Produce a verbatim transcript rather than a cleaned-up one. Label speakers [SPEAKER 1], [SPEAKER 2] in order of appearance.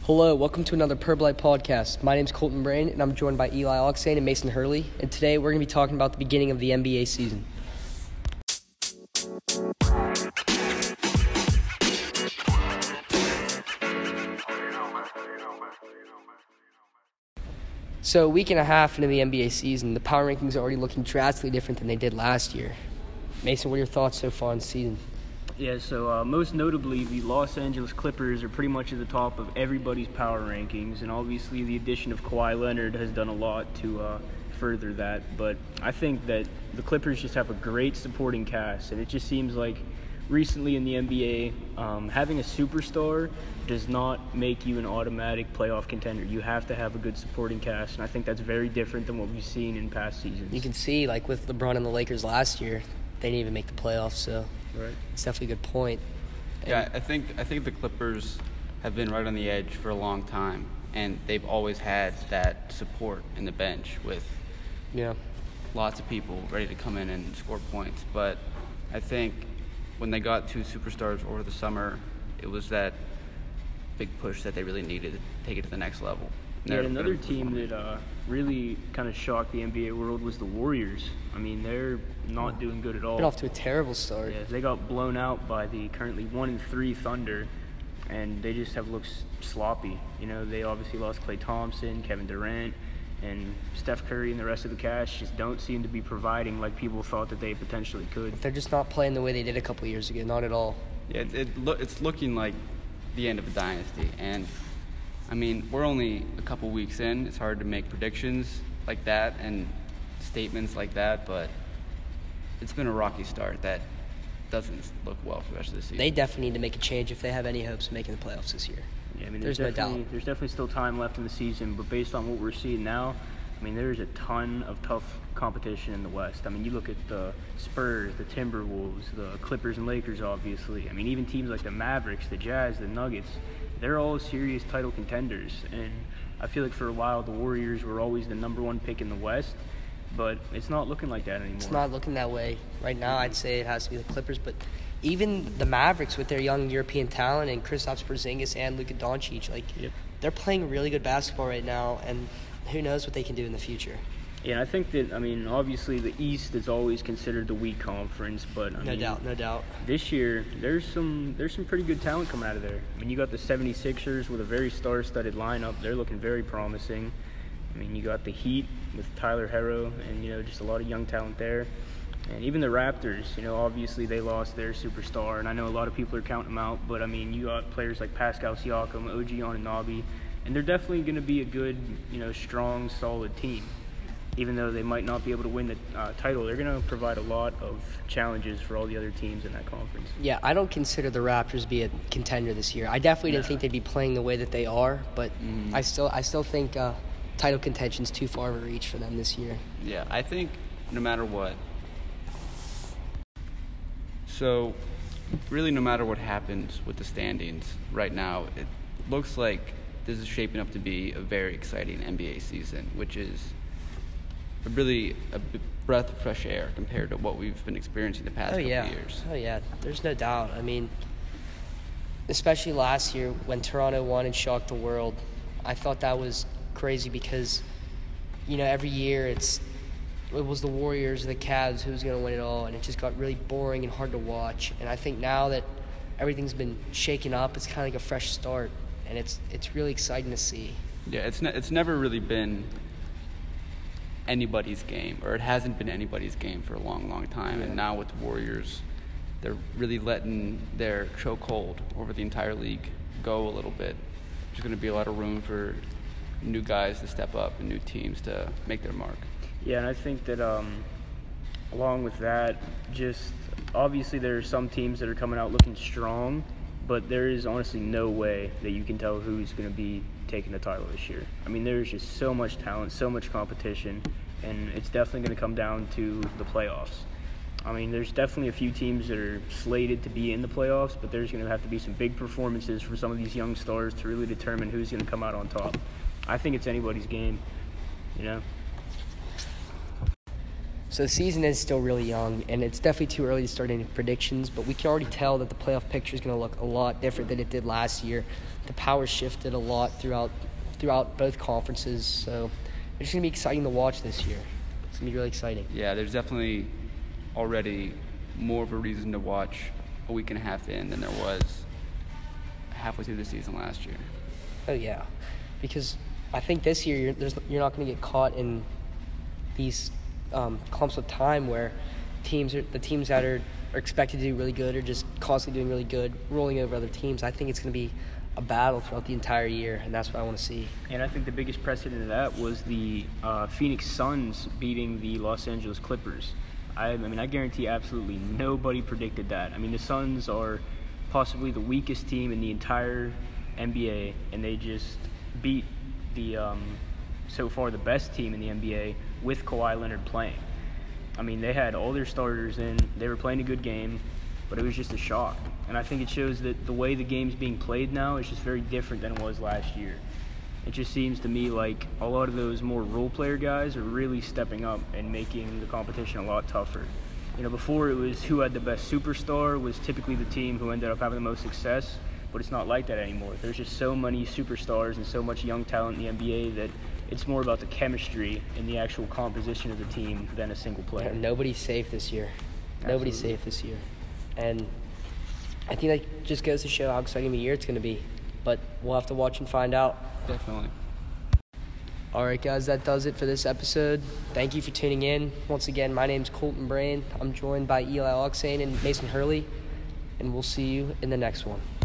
[SPEAKER 1] Hello, welcome to another Purple Light podcast. My name is Colton Brain, and I'm joined by Eli Oxane and Mason Hurley. And today we're going to be talking about the beginning of the N B A season. So a week and a half into the N B A season, the power rankings are already looking drastically different than they did last year. Mason, what are your thoughts so far on the season?
[SPEAKER 2] Yeah, so uh, most notably, the Los Angeles Clippers are pretty much at the top of everybody's power rankings, and obviously the addition of Kawhi Leonard has done a lot to uh, further that. But I think that the Clippers just have a great supporting cast, and it just seems like recently in the N B A, um, having a superstar does not make you an automatic playoff contender. You have to have a good supporting cast, and I think that's very different than what we've seen in past seasons.
[SPEAKER 1] You can see, like with LeBron and the Lakers last year, they didn't even make the playoffs, so
[SPEAKER 2] right.
[SPEAKER 1] It's definitely a good point. And
[SPEAKER 3] yeah, I think I think the Clippers have been right on the edge for a long time, and they've always had that support in the bench with
[SPEAKER 1] yeah.
[SPEAKER 3] lots of people ready to come in and score points. But I think when they got two superstars over the summer, it was that big push that they really needed to take it to the next level.
[SPEAKER 2] Yeah, another team that uh, really kind of shocked the N B A world was the Warriors. I mean, they're not doing good at all.
[SPEAKER 1] Been off to a terrible start.
[SPEAKER 2] Yeah, they got blown out by the currently one and three Thunder, and they just have looked sloppy. You know, they obviously lost Klay Thompson, Kevin Durant, and Steph Curry and the rest of the cast just don't seem to be providing like people thought that they potentially could.
[SPEAKER 1] They're just not playing the way they did a couple years ago, not at all.
[SPEAKER 3] Yeah, it, it lo- it's looking like the end of a dynasty, and I mean, we're only a couple weeks in. It's hard to make predictions like that and statements like that, but it's been a rocky start that doesn't look well for the rest of the season.
[SPEAKER 1] They definitely need to make a change if they have any hopes of making the playoffs this year.
[SPEAKER 2] Yeah, I mean,
[SPEAKER 1] there's,
[SPEAKER 2] there's
[SPEAKER 1] no
[SPEAKER 2] definitely,
[SPEAKER 1] doubt.
[SPEAKER 2] There's definitely still time left in the season, but based on what we're seeing now, I mean, there's a ton of tough competition in the West. I mean, you look at the Spurs, the Timberwolves, the Clippers and Lakers, obviously. I mean, even teams like the Mavericks, the Jazz, the Nuggets, they're all serious title contenders. And I feel like for a while the Warriors were always the number one pick in the West, but it's not looking like that anymore.
[SPEAKER 1] It's not looking that way. Right now, I'd say it has to be the Clippers, but even the Mavericks with their young European talent and Kristaps Porzingis and Luka Doncic, like,
[SPEAKER 2] yep.
[SPEAKER 1] They're playing really good basketball right now, and who knows what they can do in the future.
[SPEAKER 2] Yeah, I think that, I mean, obviously the East is always considered the weak conference, but I
[SPEAKER 1] no
[SPEAKER 2] mean,
[SPEAKER 1] doubt, no doubt.
[SPEAKER 2] This year, there's some there's some pretty good talent coming out of there. I mean, you got the seventy-sixers with a very star-studded lineup. They're looking very promising. I mean, you got the Heat with Tyler Herro and, you know, just a lot of young talent there. And even the Raptors, you know, obviously they lost their superstar, and I know a lot of people are counting them out, but, I mean, you got players like Pascal Siakam, O G Anunoby, and they're definitely going to be a good, you know, strong, solid team. Even though they might not be able to win the uh, title, they're going to provide a lot of challenges for all the other teams in that conference.
[SPEAKER 1] Yeah, I don't consider the Raptors to be a contender this year. I definitely didn't
[SPEAKER 2] Yeah.
[SPEAKER 1] think they'd be playing the way that they are, but
[SPEAKER 3] Mm.
[SPEAKER 1] I still I still think uh, title contention's too far of a reach for them this year.
[SPEAKER 3] Yeah, I think no matter what. So, really, no matter what happens with the standings right now, it looks like this is shaping up to be a very exciting N B A season, which is really a breath of fresh air compared to what we've been experiencing the past
[SPEAKER 1] Oh
[SPEAKER 3] couple
[SPEAKER 1] yeah,
[SPEAKER 3] of years.
[SPEAKER 1] oh yeah. There's no doubt. I mean, especially last year when Toronto won and shocked the world, I thought that was crazy because, you know, every year it's it was the Warriors or the Cavs who was going to win it all, and it just got really boring and hard to watch. And I think now that everything's been shaken up, it's kind of like a fresh start, and it's it's really exciting to see.
[SPEAKER 3] Yeah, it's ne- it's never really been anybody's game, or it hasn't been anybody's game for a long, long time.
[SPEAKER 1] Yeah.
[SPEAKER 3] And now with the Warriors, they're really letting their chokehold over the entire league go a little bit. There's going to be a lot of room for new guys to step up and new teams to make their mark.
[SPEAKER 2] Yeah, and I think that um, along with that, just obviously there are some teams that are coming out looking strong, but there is honestly no way that you can tell who's going to be taking the title this year. I mean, there's just so much talent, so much competition, and it's definitely going to come down to the playoffs. I mean, there's definitely a few teams that are slated to be in the playoffs, but there's going to have to be some big performances for some of these young stars to really determine who's going to come out on top. I think it's anybody's game, you know?
[SPEAKER 1] So the season is still really young, and it's definitely too early to start any predictions, but we can already tell that the playoff picture is going to look a lot different than it did last year. The power shifted a lot throughout throughout both conferences, so it's going to be exciting to watch this year. It's going to be really exciting.
[SPEAKER 3] Yeah, there's definitely already more of a reason to watch a week and a half in than there was halfway through the season last year.
[SPEAKER 1] Oh, yeah, because I think this year you're, there's, you're not going to get caught in these um, clumps of time where teams are, the teams that are, are expected to do really good are just constantly doing really good, rolling over other teams. I think it's going to be a battle throughout the entire year, and that's what I want to see.
[SPEAKER 2] And I think the biggest precedent of that was the uh, Phoenix Suns beating the Los Angeles Clippers. I, I mean, I guarantee absolutely nobody predicted that. I mean, the Suns are possibly the weakest team in the entire N B A, and they just beat the um, so far the best team in the N B A with Kawhi Leonard playing. I mean, they had all their starters in. They were playing a good game, but it was just a shock. And I think it shows that the way the game's being played now is just very different than it was last year. It just seems to me like a lot of those more role player guys are really stepping up and making the competition a lot tougher. You know, before it was who had the best superstar was typically the team who ended up having the most success, but it's not like that anymore. There's just so many superstars and so much young talent in the N B A that it's more about the chemistry and the actual composition of the team than a single player.
[SPEAKER 1] Yeah, nobody's safe this year.
[SPEAKER 2] Absolutely.
[SPEAKER 1] Nobody's safe this year. And I think that just goes to show how exciting of a year it's going to be. But we'll have to watch and find out.
[SPEAKER 3] Definitely.
[SPEAKER 1] All right, guys, that does it for this episode. Thank you for tuning in. Once again, my name's Colton Brain. I'm joined by Eli Oxane and Mason Hurley, and we'll see you in the next one.